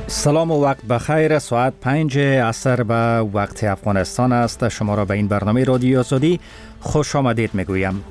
سلام و وقت بخیر. ساعت 5 عصر به وقت افغانستان است. شما را به این برنامه رادیو آزادی خوش آمدید میگویم.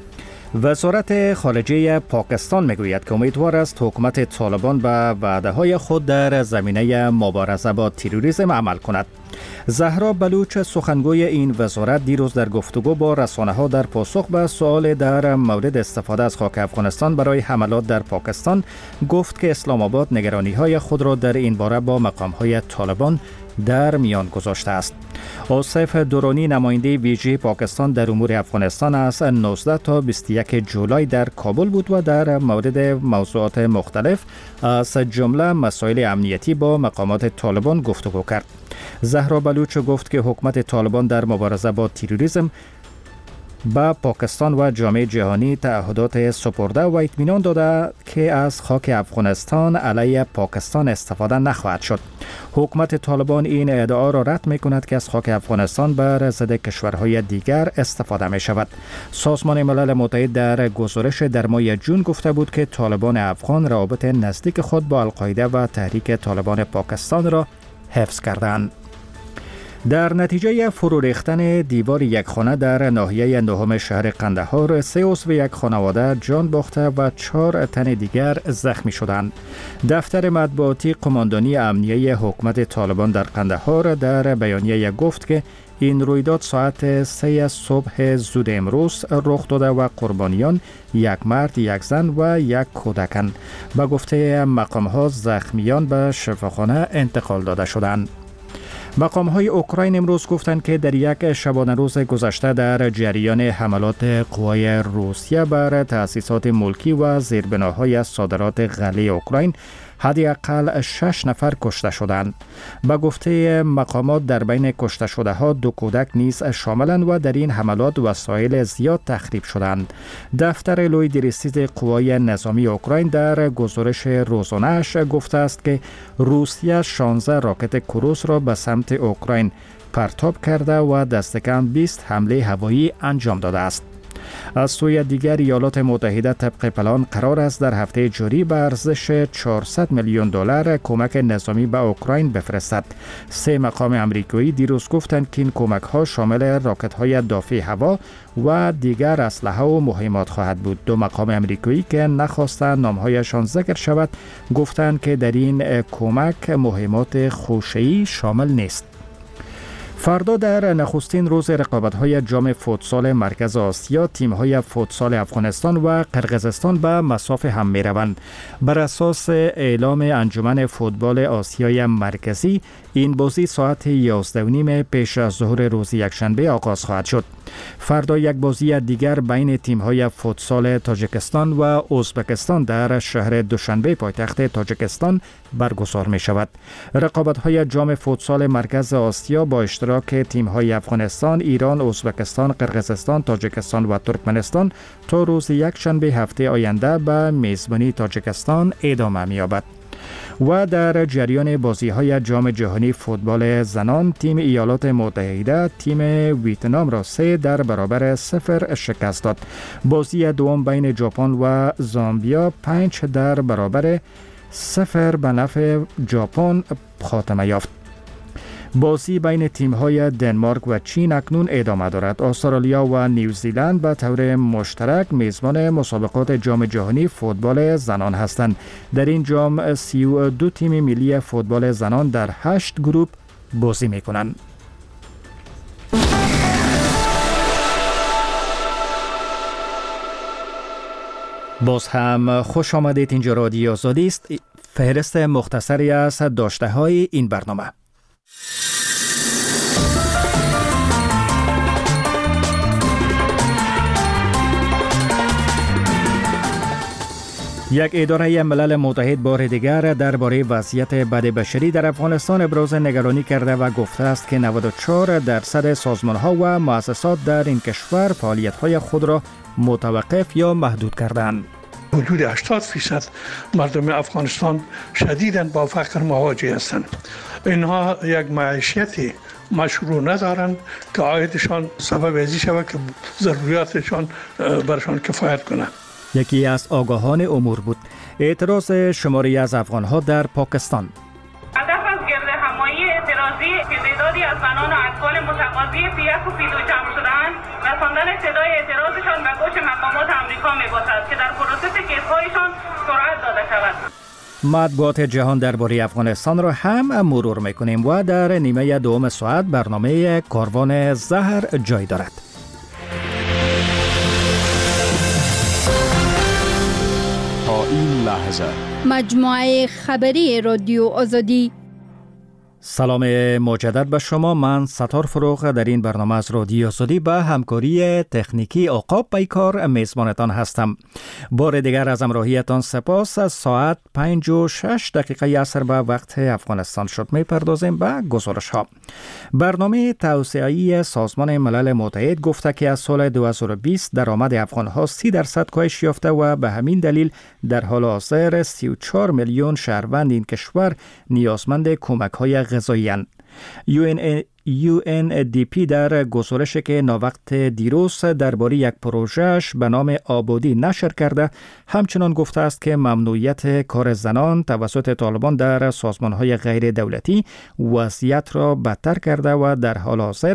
وزارت خارجه پاکستان میگوید که امیدوار است حکومت طالبان به وعده های خود در زمینه مبارزه با تروریسم عمل کند. زهرا بلوچ سخنگوی این وزارت دیروز در گفتگو با رسانه ها در پاسخ به سوال در مورد استفاده از خاک افغانستان برای حملات در پاکستان گفت که اسلام آباد نگرانی های خود را در این باره با مقام های طالبان در میان گذاشته است. آصف درانی نماینده ویژه پاکستان در امور افغانستان از 19 تا 21 جولای در کابل بود و در مورد موضوعات مختلف از جمله مسائل امنیتی با مقامات طالبان گفتگو کرد. زهرا بلوچ گفت که حکومت طالبان در مبارزه با تروریسم با پاکستان و جامعه جهانی تعهدات سپرده و اطمینان داده که از خاک افغانستان علیه پاکستان استفاده نخواهد شد. حکومت طالبان این ادعا را رد می کند که از خاک افغانستان بر ضد کشورهای دیگر استفاده می شود. سازمان ملل متحد در گزارش در ماه جون گفته بود که طالبان افغان روابط نزدیک خود با القاعده و تحریک طالبان پاکستان را حفظ کردند. در نتیجه فرو ریختن دیوار یک خانه در ناحیه نهم شهر قندهار 3 عضو یک خانواده جان باخته و 4 تن دیگر زخمی شدند. دفتر مطبوعاتی قماندانی امنیه حکومت طالبان در قندهار در بیانیه گفت که این رویداد ساعت 3 صبح زود امروز رخ داده و قربانیان یک مرد، یک زن و یک کودکند. به گفته مقام‌ها زخمیان به شفاخانه انتقال داده شدند. مقام‌های اوکراین امروز گفتند که در یک شبانه روز گذشته در جریان حملات قوای روسیه بر تأسیسات ملکی و زیربناهای صادرات غله اوکراین حداقل 6 نفر کشته شدند. به گفته مقامات در بین کشته شده ها 2 کودک نیز شاملند و در این حملات وسایل زیاد تخریب شدند. دفتر لوی درستیز قوای نظامی اوکراین در گزارش روزانه‌اش گفته است که روسیه 16 راکت کروز را به سمت اوکراین پرتاب کرده و دست کم 20 حمله هوایی انجام داده است. از سوی دیگر ایالات متحده طبق پلان قرار است در هفته جاری به ارزش 400 میلیون دلار کمک نظامی به اوکراین بفرستد. 3 مقام آمریکایی دیروز گفتند که این کمک ها شامل راکت های دافع هوا و دیگر اسلحه و مهمات خواهد بود. 2 مقام آمریکایی که نخواستند نامهایشان ذکر شود گفتند که در این کمک مهمات خوشه‌ای شامل نیست. فردا در نخستین روز رقابت‌های جام فوتسال مرکز آسیا تیم‌های فوتسال افغانستان و قرقیزستان به مصاف هم می‌روند. بر اساس اعلام انجمن فوتبال آسیای مرکزی این بازی ساعت 11:30 پیش از ظهر روز یکشنبه آغاز خواهد شد. فردا یک بازی دیگر بین تیم‌های فوتسال تاجیکستان و ازبکستان در شهر دوشنبه پایتخت تاجیکستان برگزار می‌شود. رقابت‌های جام فوتسال مرکز آسیا با اشتراک تیم‌های افغانستان، ایران، ازبکستان، قرقیزستان، تاجیکستان و ترکمنستان تا روز یکشنبه هفته آینده به میزبانی تاجیکستان ادامه می‌یابد. و در جریان بازی‌های جام جهانی فوتبال زنان تیم ایالات متحده تیم ویتنام را 3-0 شکست داد. بازی دوم بین ژاپن و زامبیا 5-0 به نفع ژاپن خاتمه یافت. بازی بین تیم‌های دنمارک و چین اکنون ادامه دارد. استرالیا و نیوزیلند به طور مشترک میزبان مسابقات جام جهانی فوتبال زنان هستند. در این جام 32 تیم ملی فوتبال زنان در 8 گروه بازی می‌کنند. باز هم خوش آمدید. اینجا رادیو آزادی است. فهرست مختصری از داشته‌های این برنامه. یک اداره ملل متحد بار دیگر درباره وضعیت بد بشری در افغانستان ابراز نگرانی کرده و گفته است که 94% سازمان‌ها و مؤسسات در این کشور فعالیت‌های خود را متوقف یا محدود کردند. حدود 80% مردم افغانستان شدیداً با فقر مواجه هستند. اینها یک معیشتی مشروع ندارند که عایدشان سبب ازی شود که ضروریاتشان برشان کفایت کنند. یکی از آگاهان امور بود. اعتراض شماری از افغان‌ها در پاکستان. هدف از پیک و پیدو جمع شدن رساندن صدای اعتراضشان به گوش مقامات آمریکا می‌باشد که در پروسس کیس‌هایشان سرعت داده شود. مطبوعات جهان درباره افغانستان را هم مرور میکنیم و در نیمه دوم ساعت برنامه کاروان زهر جای دارد. تا این لحظه مجموعه خبری رادیو آزادی. سلام مجدد به شما. من ستار فروغ در این برنامه از رادیو آزادی به همکاری تکنیکی عقاب بیکار میزبانتان هستم. بار دیگر از همراهیتان سپاس. از ساعت 5:06 عصر به وقت افغانستان شد. میپردازیم به گزارش ها. برنامه توسعه‌ای سازمان ملل متحد گفته که از سال 2020 درآمد افغان‌ها 30% کاهش یافته و به همین دلیل در حال حاضر 34 میلیون شهروند این کشور نیازمند کمک‌های غذایی. UNDP در گزارشی که ناوقت دیروز درباره یک پروژهش به نام آبادی نشر کرده همچنان گفته است که ممنوعیت کار زنان توسط طالبان در سازمان‌های غیر دولتی وضعیت را بدتر کرده و در حال حاضر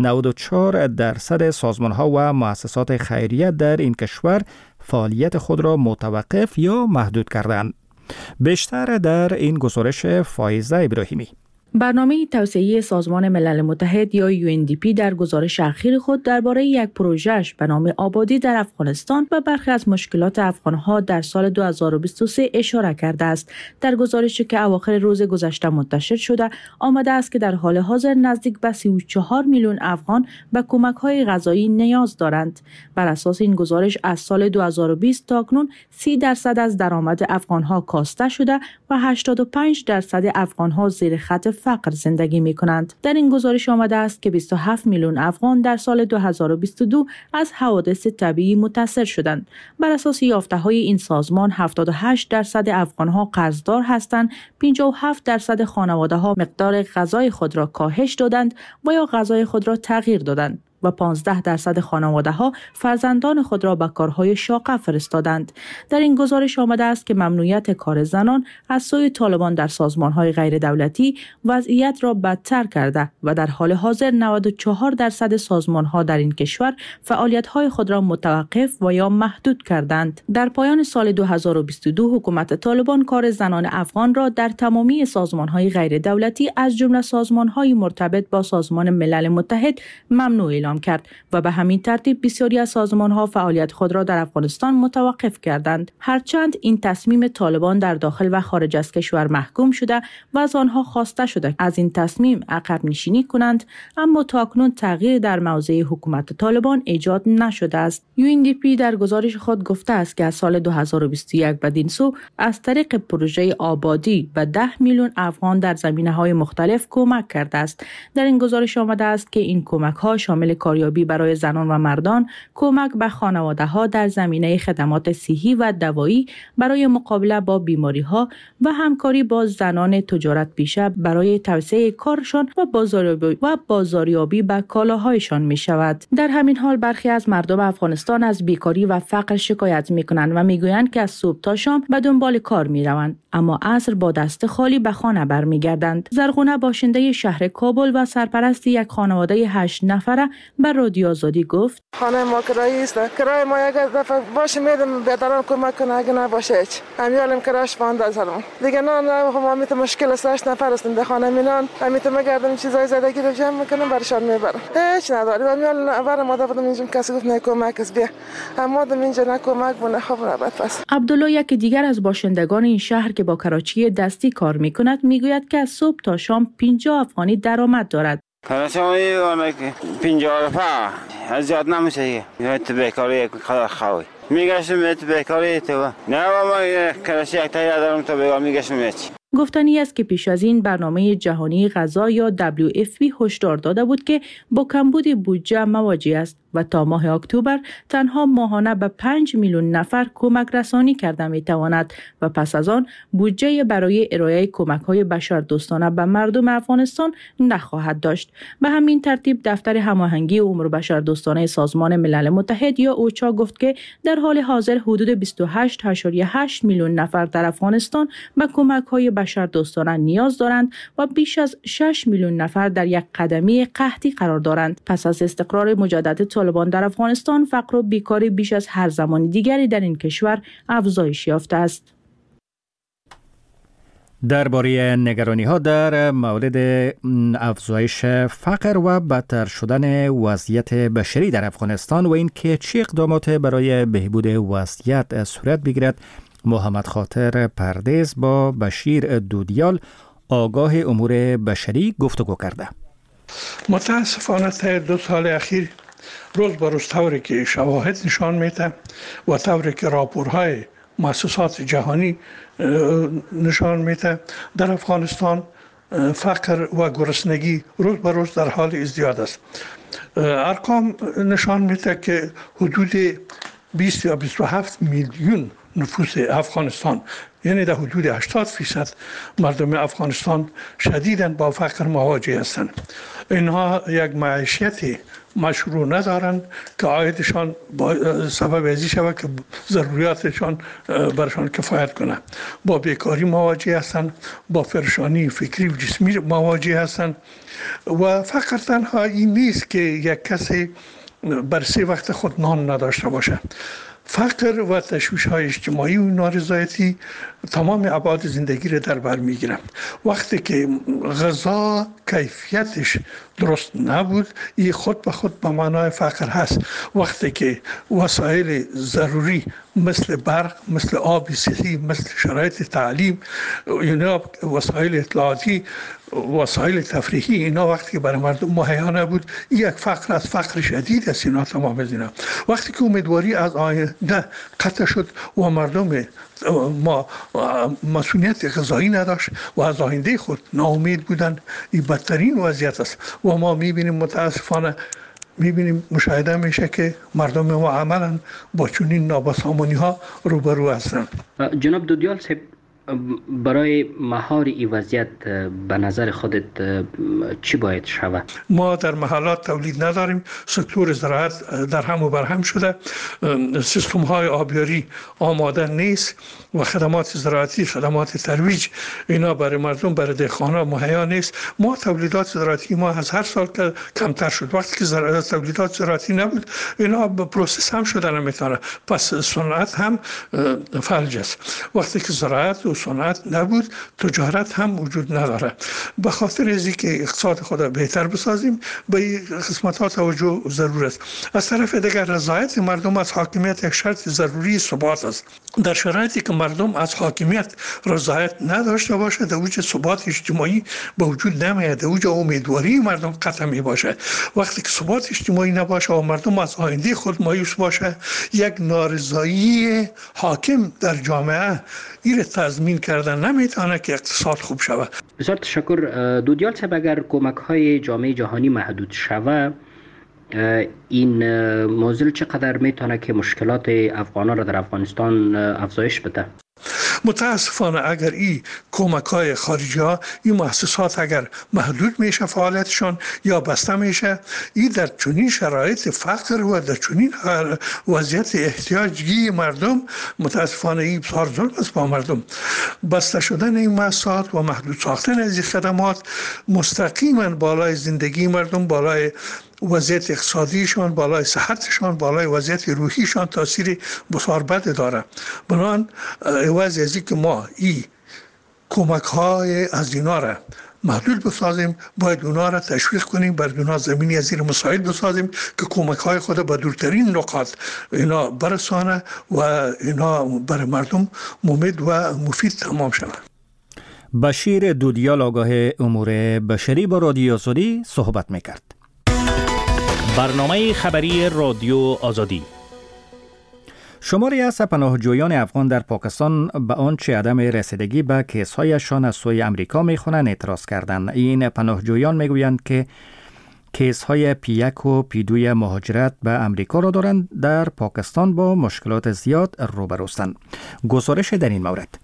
94% سازمان‌ها و مؤسسات خیریه در این کشور فعالیت خود را متوقف یا محدود کردند. بیشتر در این گزارش فایزه ابراهیمی. برنامه توسعه‌ای سازمان ملل متحد یا UNDP در گزارش اخیر خود درباره یک پروژه‌اش به نام آبادی در افغانستان و برخی از مشکلات افغان‌ها در سال 2023 اشاره کرده است. در گزارشی که اواخر روز گذشته منتشر شده، آمده است که در حال حاضر نزدیک به 34 میلیون افغان به کمک‌های غذایی نیاز دارند. بر اساس این گزارش از سال 2020 تا اکنون 30% از درآمد افغان‌ها کاسته شده و 85% افغان‌ها زیر خط فقر زندگی می کنند. در این گزارش آمده است که 27 میلیون افغان در سال 2022 از حوادث طبیعی متاثر شدند. بر اساس یافته‌های این سازمان 78% افغان‌ها قرضدار هستند، 57% خانواده‌ها مقدار غذای خود را کاهش دادند و یا غذای خود را تغییر دادند و 15% خانواده‌ها فرزندان خود را به کارهای شاقه فرستادند. در این گزارش آمده است که ممنوعیت کار زنان از سوی طالبان در سازمان‌های غیر دولتی وضعیت را بدتر کرده و در حال حاضر 94% سازمان‌ها در این کشور فعالیت‌های خود را متوقف و یا محدود کردند. در پایان سال 2022 حکومت طالبان کار زنان افغان را در تمامی سازمان‌های غیر دولتی از جمله سازمان‌های مرتبط با سازمان ملل متحد ممنوع اعلام کرد و به همین ترتیب بسیاری از سازمان‌ها فعالیت خود را در افغانستان متوقف کردند. هرچند این تصمیم طالبان در داخل و خارج از کشور محکوم شده و از آنها خواسته شده از این تصمیم عقب نشینی کنند، اما تاکنون تغییر در موضع حکومت طالبان ایجاد نشده است. UNDP در گزارش خود گفته است که از سال 2021 بدین سو از طریق پروژه آبادی به 10 میلیون افغان در زمینه‌های مختلف کمک کرده است. در این گزارش آمده است که این کمک‌ها شامل کاریابی برای زنان و مردان، کمک به خانواده‌ها در زمینه خدمات صحی و دوایی برای مقابله با بیماری‌ها و همکاری با زنان تجارت پیشه برای توسعه کارشان و بازاریابی به کالاهایشان می‌شود. در همین حال برخی از مردم افغانستان از بیکاری و فقر شکایت می‌کنند و می‌گویند که از صبح تا شام به دنبال کار می‌روند، اما عصر با دست خالی به خانه برمیگردند. زرغونه باشنده شهر کابل و سرپرست یک خانواده 8 نفره به رادیو آزادی گفت: خانه ما کرایه است. کرایه ما یک دفعه باشه میدم بهتران کمک کنه، اگه نباشه هیچ. امیالم کرایش بنده زدم. دیگه نه ما میت مشکل است، 8 نفر هستیم به خانه مینان. امیت مگردم چیزای زدگی رو جمع میکنم برشان میبرم. هیچ نداریم. امیال برام مادر اینجا کسی گفت نه کمک است بیا. اما دم اینجا نه کمک بونه خب رابط پس. عبدالله یک دیگر از باشندگان این شهر که با کراچی دستی کار میکند میگوید که از صبح تا شام 50 افغانی درآمد دارد. کارشانی وانه 50 رفاه از زیاد نمیشه. تو بیکاری خدا خوی میگشتم تو بیکاری تو نه ما کراچی یک تایی دارم تو بیکار میگشتم هیچ. گفتنی است که پیش از این برنامه جهانی غذا یا WFP هشدار داده بود که با کمبود بودجه مواجه است و تا ماه اکتبر تنها ماهانه به 5 میلیون نفر کمک رسانی کرده می تواند و پس از آن بودجه برای ارائه کمک‌های بشردوستانه به مردم افغانستان نخواهد داشت. به همین ترتیب دفتر هماهنگی امور بشردوستانه سازمان ملل متحد یا اوچا گفت که در حال حاضر حدود 28.8 میلیون نفر در افغانستان به کمک‌های بشردوستانه نیاز دارند و بیش از 6 میلیون نفر در یک قدمی قحطی قرار دارند. پس از استقرار مجدد طالبان در افغانستان، فقر و بیکاری بیش از هر زمان دیگری در این کشور افزایش یافته است. درباره نگرانی‌ها در مورد افزایش فقر و بدتر شدن وضعیت بشری در افغانستان و اینکه چه اقدامات برای بهبود وضعیت صورت بگیرد، محمد خاطر پردیس با بشیر دودیال آگاه امور بشری گفتگو کرده. متاسفانه تا 2 سال اخیر روز به روز طوری که شواهد نشان میده و طوری که راپورهای مؤسسات جهانی نشان میده، در افغانستان فقر و گرسنگی روز به روز در حال ازدیاد است. ارقام نشان میده که حدود 20 یا 27 میلیون نفوس افغانستان، یعنی در حدود 80% مردم افغانستان شدیداً با فقر مواجه هستند. اینها یک معیشتی مشروع ندارند که عایدشان سبب ازی شود که ضروریاتشان برشان کفایت کنه. با بیکاری مواجه هستند، با پریشانی فکری و جسمی مواجه هستند و فقر تنها این نیست که یک کسی بر 3 وقت خود نان نداشته باشه. فقر و تشویش‌های اجتماعی و نارضایتی تمام ابعاد زندگی را در بر می‌گیرند. وقتی که غذا کیفیتش درست نبود، این خود به خود به معنای فقر هست. وقتی که وسایل ضروری مثل برق، مثل آب صحی، مثل شرایط تعلیم، اینا وسایل اطلاعاتی، وسایل تفریحی، اینا وقتی که برای مردم مهیا نبود، این یک فقر از فقر شدید است. اینا تمام از اینا وقتی که امیدواری از آینده قطع شد و مردم ما مسئولیت غذایی نداشت و از آینده خود ناامید بودن، این بدترین وضعیت است و ما میبینیم متاسفانه مشاهده میشه که مردم ما عملا با چنین نابسامانی ها روبرو هستند. جناب دودیال صاحب، برای مهار این وضعیت به نظر خودت چی باید شود؟ ما در محلات تولید نداریم، سکتور زراعت در هم و بر هم شده، سیستم های آبیاری آماده نیست و خدمات زراعتی، خدمات ترویج اینا برای مردم، برای دهقانا مهیا نیست. ما تولیدات زراعتی ما از هر سال کمتر شد. وقتی که تولیدات زراعتی نبود، اینا به پروسس هم شده نمیتونه، پس صنعت هم فلج است. وقتی که زراعت و صنعت نبود، تجارت هم وجود نداره. به خاطر اینکه که اقتصاد خود بهتر بسازیم، به این قسمت ها توجه ضرور است. از طرف دیگر رضایت مردم از حاکمیت یک شرط ضروری ثبات است. در شرایطی که مردم از حاکمیت رضایت نداشته باشه، در اوج ثبات اجتماعی به وجود نمیاد، در اوج امیدواری مردم قطع می باشه. وقتی که ثبات اجتماعی نباشه و مردم از آینده خود مایوس باشه، یک نارضایی حاکم در جامعه این تضمین کردن نمیتونه که اقتصاد خوب شود. بسیار تشکر. دودیال صاحب، اگر کمک های جامعه جهانی محدود شود، این موضوع چقدر میتونه که مشکلات افغانان را در افغانستان افزایش بده؟ متاسفانه اگر این کمک های خارجی ها، این مؤسسات اگر محدود میشه فعالیتشان یا بسته میشه، این در چنین شرایط فقر و در چنین وضعیت احتیاجی مردم، متاسفانه این بسیار ظلم است با مردم. بسته شدن این مؤسسات و محدود ساختن از این خدمات مستقیما بالای زندگی مردم، بالای وضعیت اقتصادیشان، بالای صحتشان، بالای وضعیت روحیشان تاثیر بسیار بد داره. بنابراین عوض از اینکه ما این کمک های از اینا را محدود بسازیم، باید اونا را تشویق کنیم، بر اونا زمینی از زیر مساعد بسازیم که کمک های خود به دورترین نقاط اینا برسانه و اینا برای مردم مفید و مفید تمام شود. بشیر دودیال آگاه امور بشری با رادیو آزادی صحبت میکرد. برنامه خبری رادیو آزادی. شماری از پناهجویان افغان در پاکستان به آنچه عدم رسیدگی به کیس‌هایشان از سوی امریکا می‌خوانند اعتراض کردند. این پناهجویان میگویند که کیس‌های P1 و P2 مهاجرت به امریکا را دارند، در پاکستان با مشکلات زیاد روبروستند. گزارش در این مورد.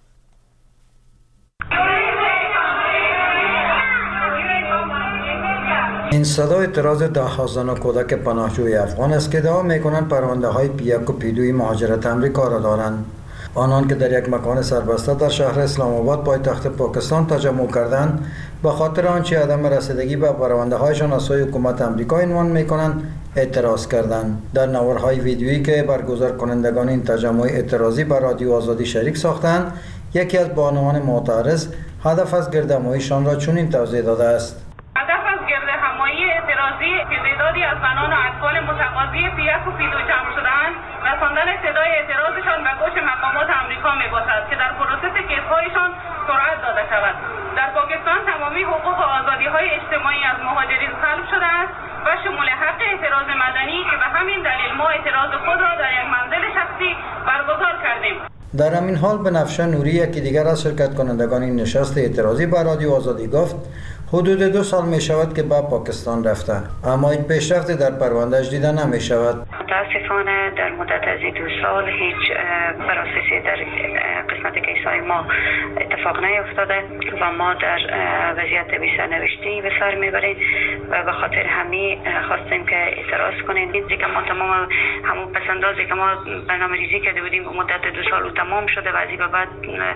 این صدا اعتراض ده‌ها و کودک پناهجوی افغان است که ادعا می‌کنند پرونده‌های P1 و P2 مهاجرت امریکا را دارند. آنان که در یک مکان سربسته در شهر اسلام آباد پایتخت پاکستان تجمع کردند به خاطر آنچه عدم رسیدگی به پرونده‌هایشان از سوی حکومت آمریکا عنوان می‌کنند اعتراض کردند. در نوارهای ویدیویی که برگزار کنندگان این تجمع اعتراضی به رادیو آزادی شریک ساختند، یکی از بانوان معترض هدف از گردهماییشان را چنین توضیح داده است: هدف از گردهمایی اعتراضی که تعدادی از زنان و اطفال متقاضی پی1 و پی2 جمع شده‌اند، رساندن صدای اعتراضشان به گوش مقامات آمریکا می‌باشد که در پروسس کیس‌هایشان سرعت داده شود. در پاکستان تمامی حقوق و آزادی‌های اجتماعی از مهاجرین سلب شده است و شمول حق اعتراض مدنی که به همین دلیل ما اعتراض خود را در یک منزل شخصی برگزار کردیم. در همین حال بنفشه نوری، یکی دیگر از شرکت کنندگان این نشست اعتراضی به رادیو آزادی گفت حدود 2 سال می شود که به پاکستان رفته، اما این پیشرفتی در پروندهش دیده نمی شود. متاسفانه در مدت از 2 سال هیچ پروسسی در قسمت کیس‌های ما اتفاق نیفتاده و ما در وضعیت سرنوشتی به سر میبریم و به خاطر همین خواستیم که اعتراض کنیم. دیدی که ما تمام همون پسندازی که ما برنامه‌ریزی کرده بودیم به مدت 2 سال تمام شده و از این به بعد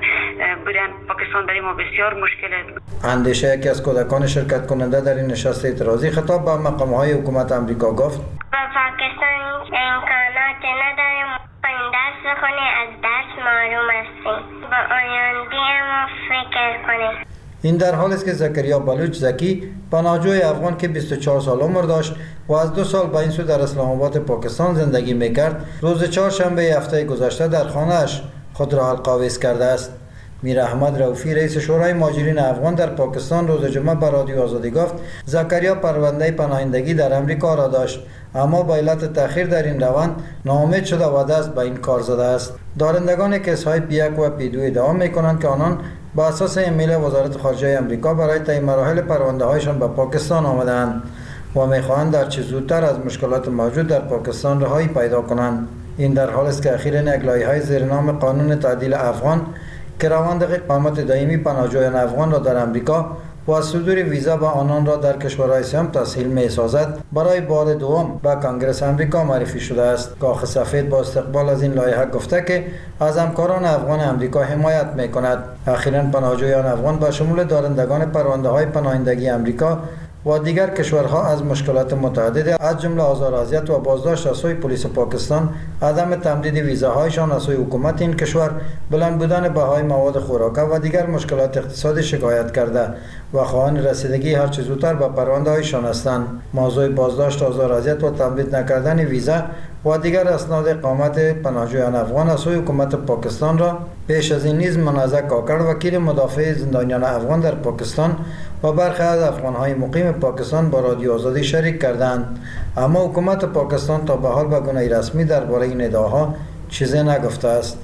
بودن پاکستان برای ما بسیار مشکله. اندیشه یکی از کودکان شرکت کننده در این نشست اعتراضی خطاب به مقام‌های حکومت آمریکا گفت: با پاکستان امکانات نداریم، درس بخونیم، از درس محروم هستیم، با آینده ما فکر کنیم. این در حالی است که زکریا بلوچ زکی، پناهجوی افغان که 24 سال عمر داشت و از 2 سال به این سو در اسلام آباد پاکستان زندگی میکرد، روز چهارشنبه هفته گذشته در خانه‌اش خود را القاویز کرده است. میر احمد رؤفی، رئیس شورای مهاجرین افغان در پاکستان، روز جمعه به رادیو آزادی گفت زکریا پرونده پناهندگی در امریکا را داشت، اما به علت تأخیر در این روند ناامید شده و دست به این کار زده است. دارندگان کیس‌های پی1 و پی2 ادعا می‌کنند که آنان با اساس ایمیل وزارت خارجه آمریکا برای طی مراحل پرونده‌هایشان به پاکستان آمدند و می‌خواهند در چه زودتر از مشکلات موجود در پاکستان رهایی پیدا کنند. این در حالی است که اخیراً یک لایحه زیر نام قانون تعدیل افغان که روند اقامت دائمی پناهجویان افغان را در امریکا و صدور ویزا به آنان را در کشورهای سیام تسهیل می‌سازد برای بار دوم به کنگره امریکا معرفی شده است. کاخ سفید با استقبال از این لایحه گفته که از همکاران افغان امریکا حمایت می‌کند. اخیراً پناهجویان افغان به شمول دارندگان پرونده‌های پناهندگی امریکا و دیگر کشورها از مشکلات متعدد از جمله آزار و اذیت و بازداشت از سوی پلیس پاکستان، عدم تمدید ویزاهایشان از سوی حکومت این کشور، بلند بودن بهای مواد خوراکه و دیگر مشکلات اقتصادی شکایت کرده و خواهان رسیدگی هر چه زودتر به پرونده‌هایشان هستند. موضوع بازداشت، آزار و اذیت و تمدید نکردن ویزا و دیگر اسناد اقامت پناهجویان افغان از سوی حکومت پاکستان را پیش از این نیز منازع کاکر، وکیل مدافع زندانیان افغان در پاکستان و برخی از افغان‌های مقیم پاکستان با رادیو آزادی شریک کردند، اما حکومت پاکستان تا به حال به گونه رسمی درباره این ادعاها چیزی نگفته است.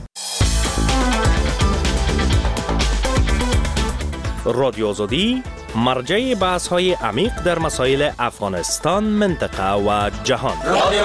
رادیو آزادی مرجع بحث‌های عمیق در مسائل افغانستان، منطقه و جهان.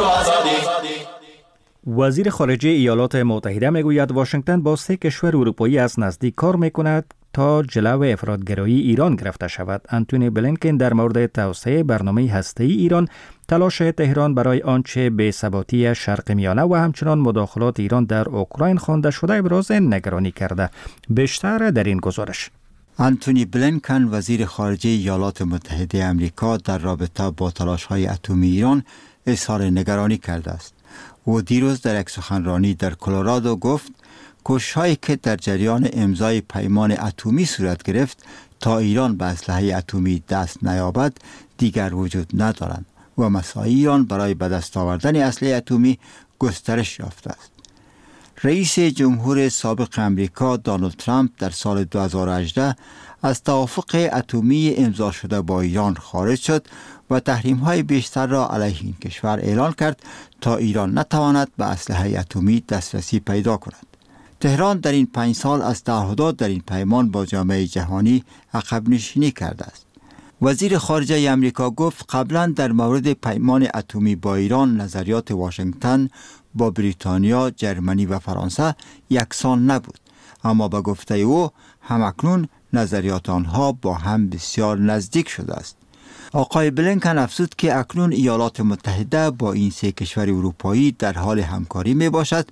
وزیر خارجه ایالات متحده میگوید واشنگتن با 3 کشور اروپایی از نزدیک کار میکند تا جلو افراط‌گرایی ایران گرفته شود. انتونی بلینکن در مورد توسعه برنامه هسته‌ای ایران، تلاش تهران برای آنچه بی‌ثباتی شرق میانه و همچنان مداخلات ایران در اوکراین خوانده شده ابراز نگرانی کرده. بیشتر در این گزارش. انتونی بلینکن، وزیر خارجه ایالات متحده آمریکا، در رابطه با تلاش‌های اتمی ایران اظهار نگرانی کرده است. او دیروز در یک سخنرانی در کلرادو گفت کوشش‌هایی که در جریان امضای پیمان اتمی صورت گرفت تا ایران به اسلحه اتمی دست نیابد دیگر وجود ندارند و مساعی ایران برای به دست آوردن اسلحه اتمی گسترش یافته است. رئیس جمهور سابق امریکا دونالد ترامپ در سال 2018 از توافق اتمی امضا شده با ایران خارج شد و تحریم‌های بیشتر را علیه این کشور اعلان کرد تا ایران نتواند به اسلحه اتمی دسترسی پیدا کند. تهران در این 5 سال از تعهدات در این پیمان با جامعه جهانی عقب نشینی کرده است. وزیر خارجه آمریکا گفت قبلا در مورد پیمان اتمی با ایران نظریات واشنگتن با بریتانیا، جرمنی و فرانسه یکسان نبود، اما به گفته او همکنون نظریات آنها با هم بسیار نزدیک شده است. آقای بلینکن افزود که اکنون ایالات متحده با این 3 کشور اروپایی در حال همکاری می باشد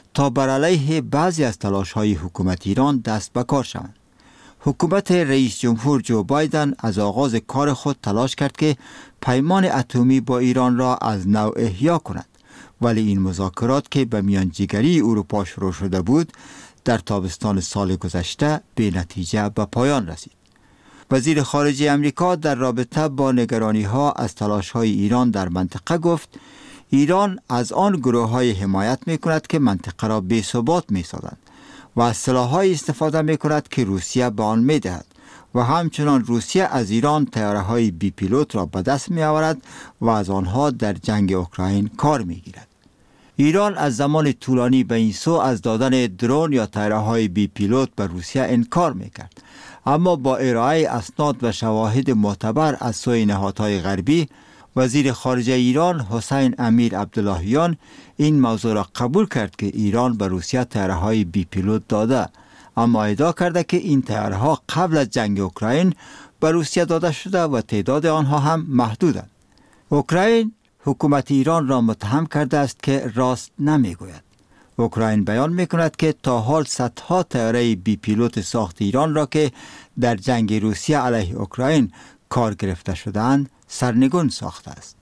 تا بر علیه بعضی از تلاش‌های حکومت ایران دست به کار شوند. حکومت رئیس جمهور جو بایدن از آغاز کار خود تلاش کرد که پیمان اتمی با ایران را از نو احیا کند، ولی این مذاکرات که به میانجیگری اروپا شروع شده بود در تابستان سال گذشته به نتیجه به پایان رسید. وزیر خارجه امریکا در رابطه با نگرانی‌ها از تلاش‌های ایران در منطقه گفت ایران از آن گروه‌های حمایت می‌کند که منطقه را بی‌ثبات می‌سازند و از سلاح‌هایی استفاده می‌کند که روسیه به آن می‌دهد و همچنان روسیه از ایران طیاره‌های بی پیلوت را به دست می‌آورد و از آنها در جنگ اوکراین کار می‌گیرد. ایران از زمان طولانی به این سو از دادن درون یا طیاره‌های بی پیلوت به روسیه انکار می‌کرد، اما با ارائه اسناد و شواهد معتبر از سوی نهادهای غربی، وزیر خارجه ایران حسین امیر عبداللهیان این موضوع را قبول کرد که ایران به روسیه طیاره‌های بی پیلوت داده، اما ادعا کرده که این طیاره‌ها قبل از جنگ اوکراین به روسیه داده شده و تعداد آنها هم محدودند. اوکراین حکومت ایران را متهم کرده است که راست نمیگوید. اوکراین بیان میکند که تا حال صدها طیاره بی پیلوت ساخت ایران را که در جنگ روسیه علیه اوکراین کار گرفته شده‌اند سرنگون ساخته است.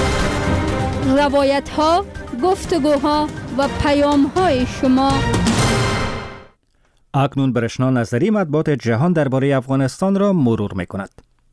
روایت ها، گفتگوها و پیام های شما. اکنون برشنا نظری مطبوعات جهان درباره افغانستان را مرور میکند.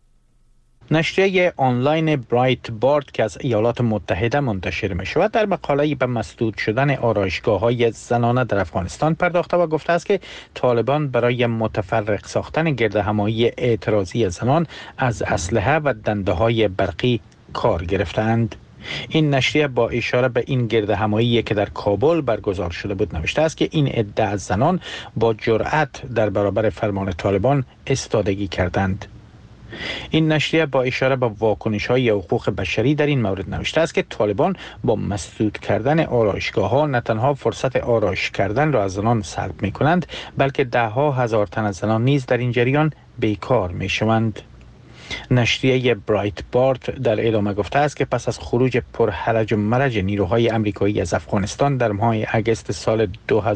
نشریه آنلاین برایت بارد که از ایالات متحده منتشر می شود در مقاله‌ای به مسدود شدن آرایشگاه‌های زنانه در افغانستان پرداخته و گفته است که طالبان برای متفرق ساختن گردهمایی اعتراضی زنان از اسلحه و دنده‌های برقی کار گرفتند. این نشریه با اشاره به این گردهمایی که در کابل برگزار شده بود نوشته است که این عده از زنان با جرأت در برابر فرمان طالبان ایستادگی کردند. این نشریه با اشاره به واکنش‌های حقوق بشری در این مورد نوشته است که طالبان با مسدود کردن آرایشگاه‌ها نه تنها فرصت آرایش کردن را از زنان سلب می‌کنند، بلکه ده‌ها هزار تن از زنان نیز در این جریان بیکار می‌شوند. نشریه برایت بارد در ادامه گفته است که پس از خروج پرهرج و مرج نیروهای آمریکایی از افغانستان در ماه اگست سال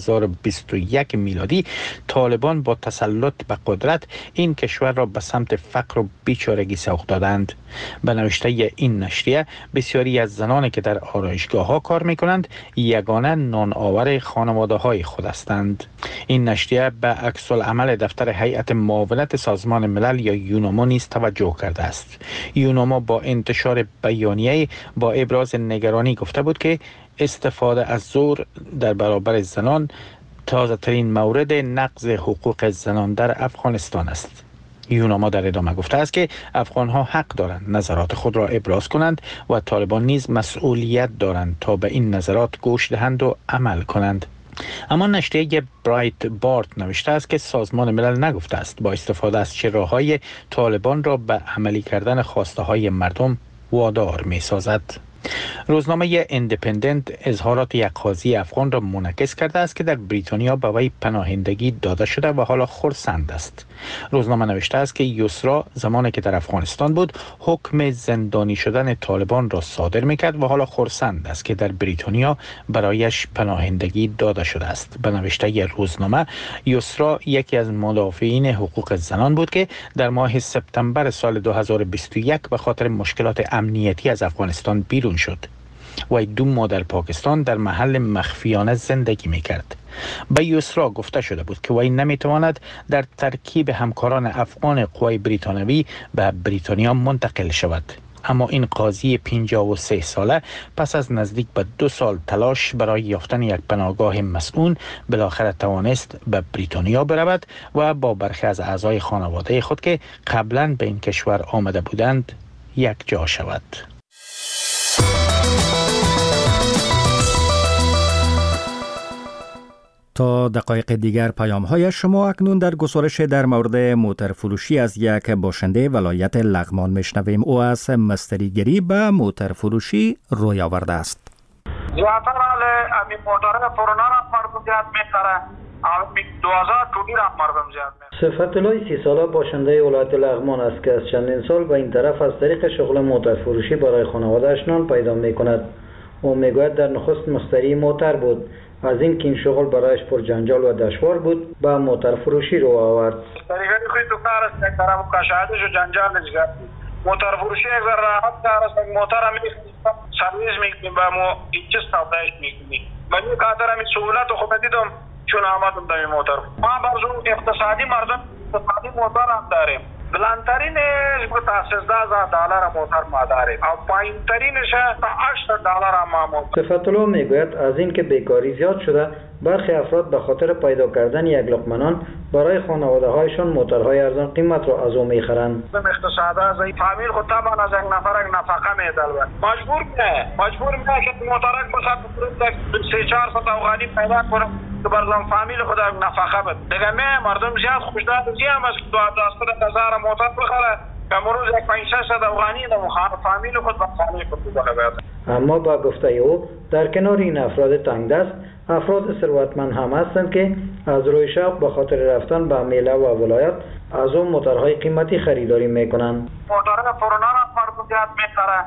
2021 میلادی، طالبان با تسلط به قدرت این کشور را به سمت فقر و بیچارگی سوق دادند. به نوشته این نشریه بسیاری از زنانی که در آرایشگاه‌ها کار می‌کنند یگانه نان آور خانواده‌های خود هستند. این نشریه به عکس العمل دفتر هیئت معاونت سازمان ملل یا یوناما نیز توجه کرده است. یوناما با انتشار بیانیه با ابراز نگرانی گفته بود که استفاده از زور در برابر زنان تازه ترین مورد نقض حقوق زنان در افغانستان است. یوناما در ادامه گفته است که افغانها حق دارند نظرات خود را ابراز کنند و طالبان نیز مسئولیت دارند تا به این نظرات گوش دهند و عمل کنند. اما نشریه برایت بارد نوشته است که سازمان ملل نگفته است با استفاده از چه راه‌های طالبان را به عملی کردن خواسته های مردم وادار می سازد. روزنامه ایندیپندنت اظهارات یک قاضی افغان را منعکس کرده است که در بریتانیا به وی پناهندگی داده شده و حالا خرسند است. روزنامه نوشته است که یسرا زمانی که در افغانستان بود حکم زندانی شدن طالبان را صادر میکرد و حالا خرسند است که در بریتانیا برایش پناهندگی داده شده است. به نوشته روزنامه، یسرا یکی از مدافعین حقوق زنان بود که در ماه سپتامبر سال 2021 به خاطر مشکلات امنیتی از افغانستان بیرون شد. وی 2 ماه در پاکستان در محل مخفیانه زندگی میکرد. به یسرا گفته شده بود که وی نمیتواند در ترکیب همکاران افغان قوای بریتانوی به بریتانیا منتقل شود. اما این قاضی 53 ساله پس از نزدیک به 2 سال تلاش برای یافتن یک پناهگاه مسئول بالاخره توانست به بریتانیا برود و با برخی از اعضای خانواده خود که قبلا به این کشور آمده بودند یک جا شود. تا دقایق دیگر پیام های شما اکنون در گزارش در مورد موتر فروشی از یک باشنده ولایت لغمان میشنویم. او از مستریگری به موتر فروشی روی آورده است. زیادتر امی موتر پرونا را مردم زیاد میخره، امی 2000 تولی را مردم زیاد میخره. صفت الله 30 ساله باشنده ولایت لغمان است که از چندین سال به این طرف از طریق شغل موتر فروشی برای خانواده‌اش نان پیدا میکند. او میگوید در نخست مشتری موتر بود، از این که این شغل برایش پر جنجال و دشوار بود به موتر فروشی رو آورد. طریقه خوی تو کار است یک طرف کشادش و جنجالش گرفت. موتر فروشی یک ذره راحت کار است. موتر هم سرویس میکنیم و ما هیچ سوداش میکنیم. من این خاطر همین سهولت خوب دیدم چون آمدم در این موتر. ما برزو اقتصادی مردم اقتصادی موتر هم داریم. بلندترینش تا $13,000 موتر ما داریم و پایینترینش تا $8 ما موتر. صفت الله میگوید از این که بیکاری زیاد شده برخی افراد به خاطر پیدا کردن یک لقمه نان برای خانواده هایشان موترهای ارزان قیمت را از او میخرند. اقتصاد از این فامیل خود طبعا از یک نفر یک نفقه میدل مجبور میشه که موترک بسات 300-400 افغانی پیدا کنه که برزن فامیل خود یک نفقه بده. دیگه مردم زیاد خوشدار زیام است که 12,000 موتر بخره که امروز یک 500 افغانی فامیل خود به فامیل خود بده. اما با گفته او در کنار این افراد تنگ دست افراد ثروتمند هم هستند که از روی شوق به خاطر رفتن به میله و ولایت از اون موترهای قیمتی خریداری میکنند. موترهای پرونا را مردم زیاد میخره.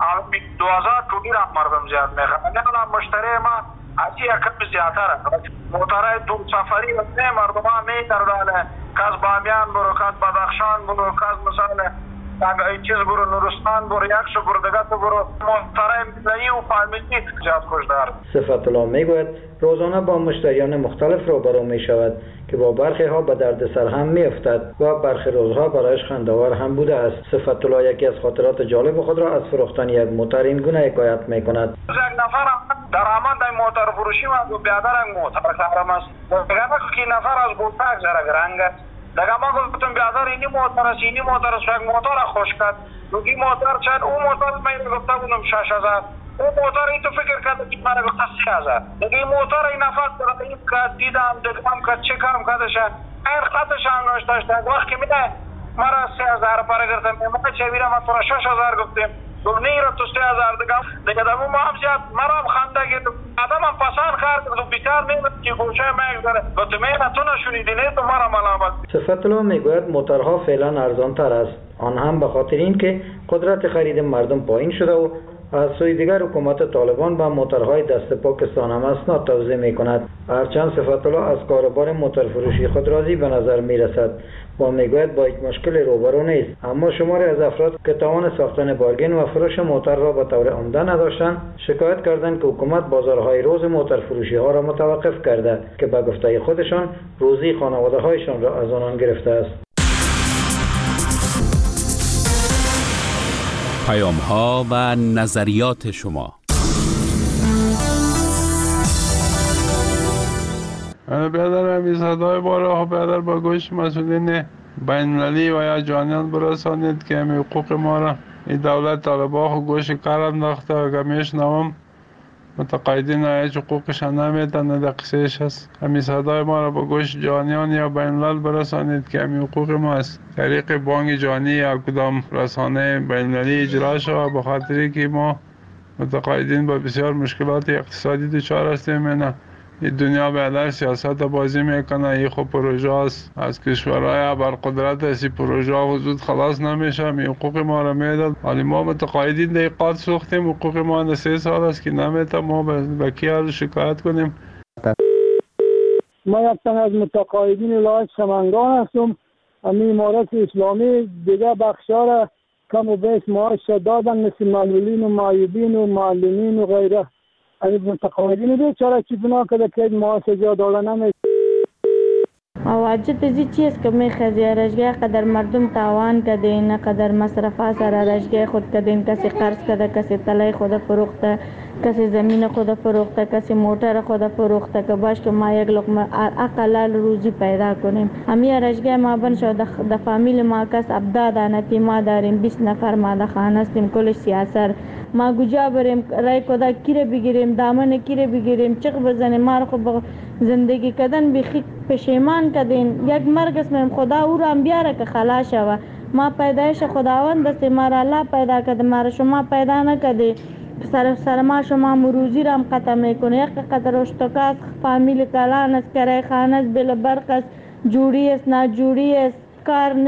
2000 تولی را مردم زیاد میخره. نه مشتری ما از این کم زیادتره. موترهای دور سفری نه مردم ها میترونه. کاز بامیان برو، کاز بدخشان برو، کاز مثلا این چیز برو، نورستان برو، یکشو برو، دگت برو، موترهای ملی و فامیلی زیاد خوشدار. صفت الله میگوید روزانه با مشتریان مختلف روبرو می شود که با برخی ها به دردسر هم می افتد و برخی روزها برایش خنده‌آور هم بوده است. صفت الله یکی از خاطرات جالب خود را از فروختن یک موتر این گونه حکایت می کند. یک نفر درآمد در موتر فروشی و بیادر یک موتر کارم است. دیگه که نفر از بوتاک زره گرنگ است. دیگه ما گفتم بیادر اینی موتر است، اینی موتر است، یک موتر خوش کرد. دوگی موتر چند اون موتر من گفته بودم 6,000. اون موتر این تو فکر کرده که من گفته 3,000. دیگه این موتر این نفر این که دیدم که چه کارم کردشه این خطش هم نوشتش تا وقت که میده مرا 3,000 پاره گرفتم ما چه بیرم تو را 6,000 گفتیم دونی را تو 3,000 دیگه دمو ما هم زیاد مرا هم خنده گرفت آدم هم پسند کرد تو بیکار نمید که گوشه میگذاره گفت میگه تو نشونیدی نه تو مرا ملامت. صفت الله میگوید موترها فعلا ارزان تر است آن هم به خاطر اینکه قدرت خرید مردم پایین شده و از سوی دیگر حکومت طالبان به موترهای دست پاکستان هم اسناد توزیع می کند. هرچند صفت الله از کاروبار موتر فروشی خود راضی به نظر می رسد و میگوید با یک مشکل روبرو نیست، اما شماری از افراد که توان ساختن بارگین و فروش موتر را به طور عمده نداشتند شکایت کردند که حکومت بازارهای روز موتر فروشی ها را متوقف کرده که به گفته خودشان روزی خانواده هایشان را از آنان گرفته است. پیام ها و نظریات شما. برادر همی صدای بارها برادر با گوش مسئولین بین المللی و یا جانیان برسانید که همی حقوق ما را این دولت طالبان و گوش کار انداخته و که میشنوم متقاعدین هیچ حقوقش نمیدن نه دقیقش هست. همی صدای ما را با گوش جانیان یا بین الملل برسانید که همی حقوق ما است. طریق بانک جانی یا کدام رسانه بین المللی اجرا شود به خاطری که ما متقاعدین با بسیار مشکلات اقتصادی دچار هستیم. نه این دنیا به سیاست بازی میکنه، این خب پروژه است از کشورهای ابرقدرت است، این پروژه وجود خلاص نمیشه، این حقوق ما را میداد. ولی ما متقاعدین دقیقات سوختیم، حقوق ما 3 سال است که نمیتونه ما به کی شکایت کنیم. ما یک تن از متقاعدین ولایت سمنگان هستم. امی امارت اسلامی دیگه بخشا را کم و بیش معاش دادن مثل معلولین و معیوبین و معلمین و غیره. اگه متقاعدین بیچاره چی بنا کرده که معاش زیاد داده نمیشه. واجد ازی چیز که میخوازی رشگاه قدر مردم تاوان کدین، قدر مصرفا سر رشگاه خود کدین، کسی قرض کده، کسی طلای خود فروخته، کسی زمین خود فروخته، کسی موتر خود فروخته که باش که ما یک لقمه اقلال روزی پیدا کنیم. همی رشگاه ما بن شد د فامیل ما کس ابداد انتی ما داریم 20 نفر ما د خانه استیم کلش سیاسر ما گوجا بریم رای کدا کیره بگیریم دامن کیره بگیریم چق بزنیم ما خو زندگی کردن بخی پشیمان کردین یک مرگ اسم خدا او را بیاره که خلاص شوه. ما پیدایش خداوند است، ما را الله پیدا کرده، ما را شما پیدا نکرده. سر ما شما مروزی را هم قطع میکنه. یک قطر اشتکاست فامیل کلان است، کرای خانه است، بل برق است، جوری است، ناجوری است، کار